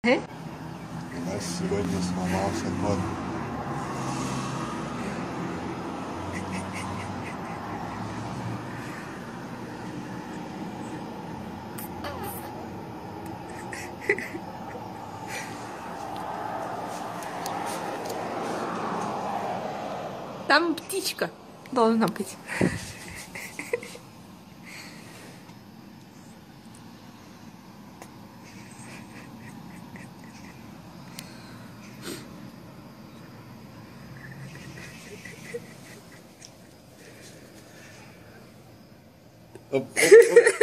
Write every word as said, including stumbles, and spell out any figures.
У нас сегодня сломался кот. Там птичка должна быть. Оп, оп, оп.